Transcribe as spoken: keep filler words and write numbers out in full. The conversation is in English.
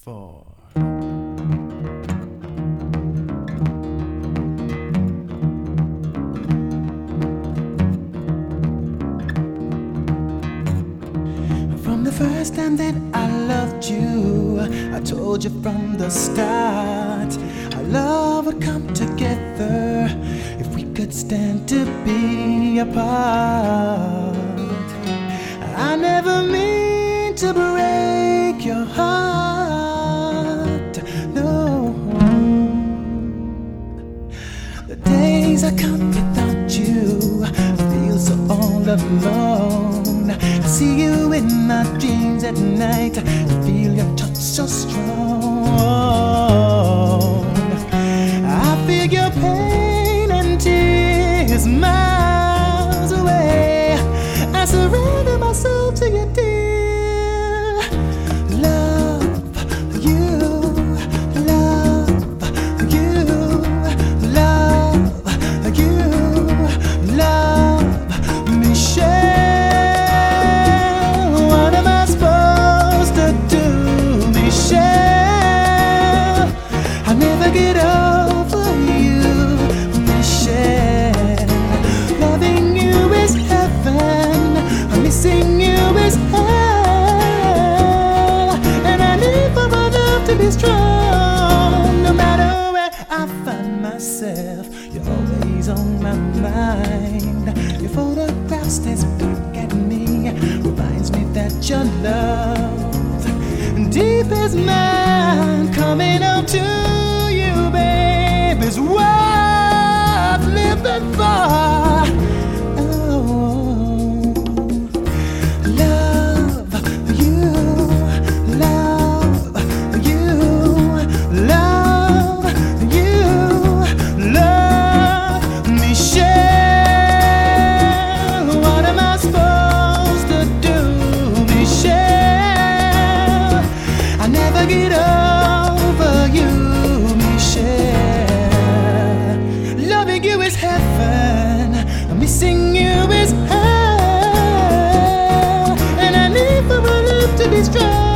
four. From the first time that I loved you, I told you from the start, our love would come together if we could stand to be apart. I never mean to break your heart, no. The days I come without you, I feel so all alone. I see you in my dreams at night, I feel your touch so strong. I feel your pain and tears miles away. I surrender my soul to you, dear. Love you, love you, love you, love Michelle. What am I supposed to do, Michelle? I never get over you, Michelle. Loving you is heaven, missing you is hell, and I need for my love to be strong. No matter where I find myself, you're always on my mind. Your photograph stares back at me, reminds me that your love, deep as mine, coming out to you, babe, is worth living for. Get over you, Michelle. Loving you is heaven, missing you is hell, and I need for my love to be strong.